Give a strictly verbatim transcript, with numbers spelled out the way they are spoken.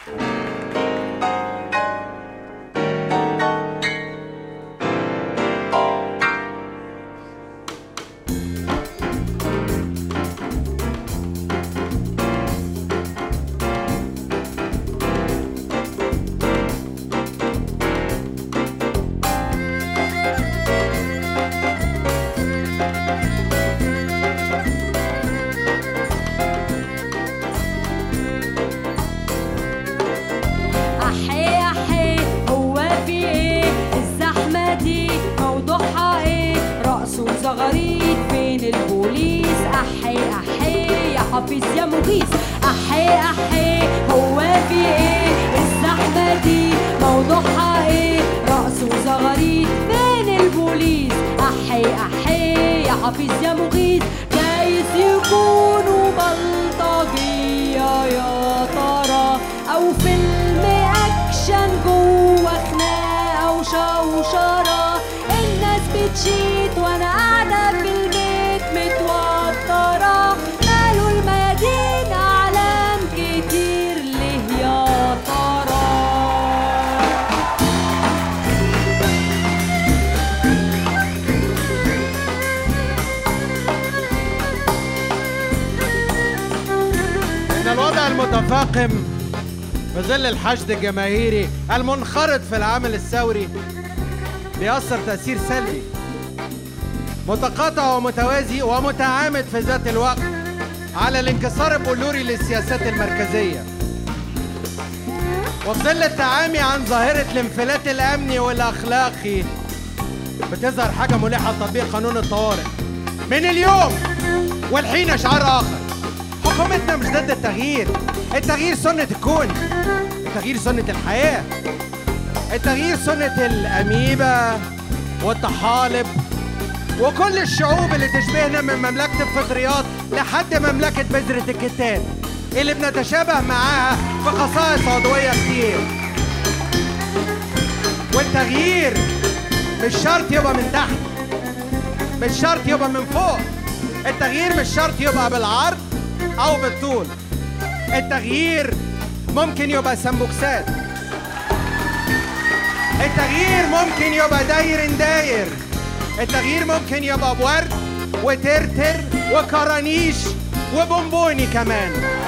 زغاريد فين البوليس؟ أحي أحي يا حفيظ يا مغيث. أحي أحي هو في إيه؟ الزحمة دي موضوعها إيه؟ رقص وزغاريد فين البوليس؟ أحي أحي يا حفيظ يا مغيث. جايز يكونوا بلطجية يا ترى، أو فيلم أكشن جوه خناقة وشوشرة. الناس بتشيت وانا قاعدة في البيت متوترة. مالوا الميادين أعلام كتير ليه يا ترى؟ إن الوضع المتفاقم بظل الحشد الجماهيري المنخرط في العمل الثوري بيأثر تأثير سلبي متقاطع ومتوازي ومتعامد في ذات الوقت على الانكسار البلوري للسياسات المركزية. وفي ظل التعامي عن ظاهرة الانفلات الأمني والأخلاقي بتظهر حاجة ملحة لتطبيق قانون الطوارئ من اليوم والحين شعار آخر. حكومتنا مش ضد التغيير، التغيير سنة الكون، التغيير سنة الحياة، التغيير سنة الأميبا والطحالب وكل الشعوب اللي تشبهنا من مملكة الفطريات لحد مملكة بذرة الكتان اللي بنتشابه معاها في خصائص عضوية كتير. والتغيير مش شرط يبقى من تحت، مش شرط يبقى من فوق، التغيير مش شرط يبقى بالعرض أو بالطول، التغيير ممكن يبقى سمبوكسات، التغيير ممكن يبقى داير داير، التغيير ممكن يبقى بورد وترتر وكرانيش وبونبوني كمان.